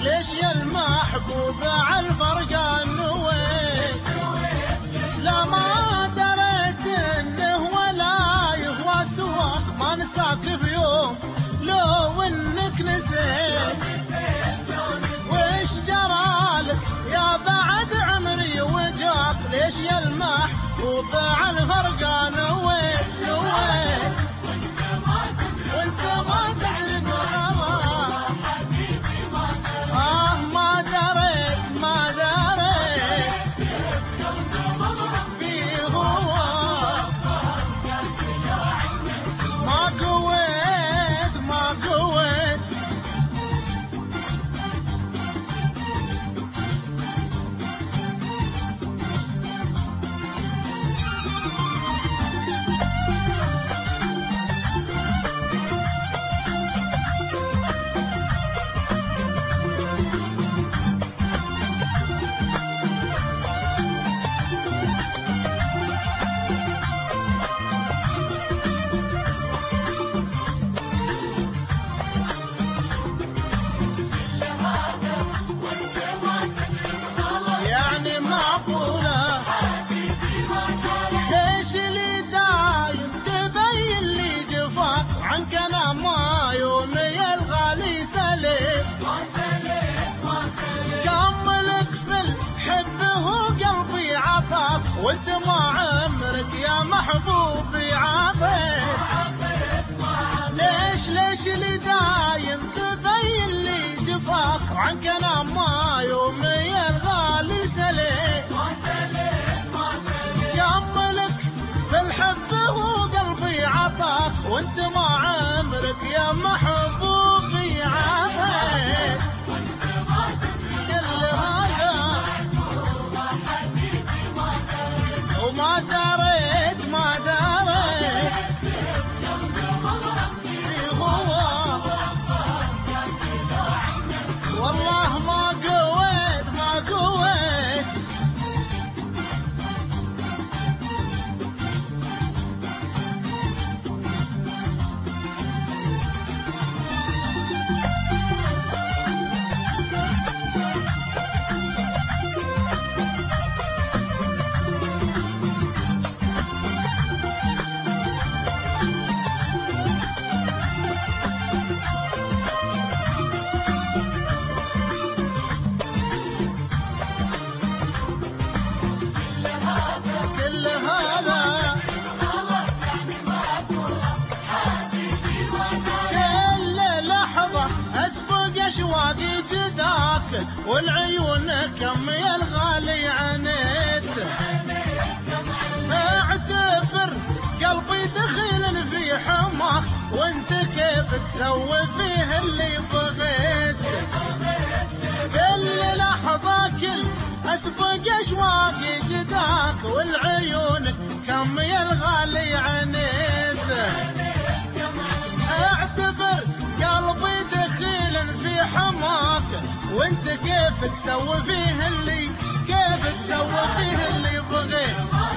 ليش يا المحبوب عالفرقان نويت؟ لا ما دريت انه ولا يهوى سواك، ما نساك في يوم لو انك نسيت. وش جرالك يا بعد عمري وجاك؟ ليش يا المحبوب عالفرقان نويت؟ وانت ما تدري بالغلا، ما دريت في غوا، ما قويت يعني معقولة؟ ليش اللي دايم تبين لي جفاك؟ عنك انا ما يومي الغالي سليت، كملك في الحب وقلبي عطاك، وانت ما عمرك يا محبوبي عطيت. ليش اللي دايم تبين لي جفاك؟ عنك انا ما يومي الغالي سليت، يملك في الحب وقلبي عطاك، وانت ما عمرك يا محبوبي عطيت. كل هذا وما دريت في غوا، والله ما قويت كل هذا كل لحظة أسبق أشواقي جداك، والعيون كم يا الغالي عانيت. اعتبر قلبي دخيل في حماك، وانت كيفك سوي فيه اللي بغيت. كل لحظة كل أسبق أشواقي جداك، والعيون كم يا الغالي عانيت. اعتبر قلبي دخيل في حماك، وانت كيفك سوي فيه اللي بغيت.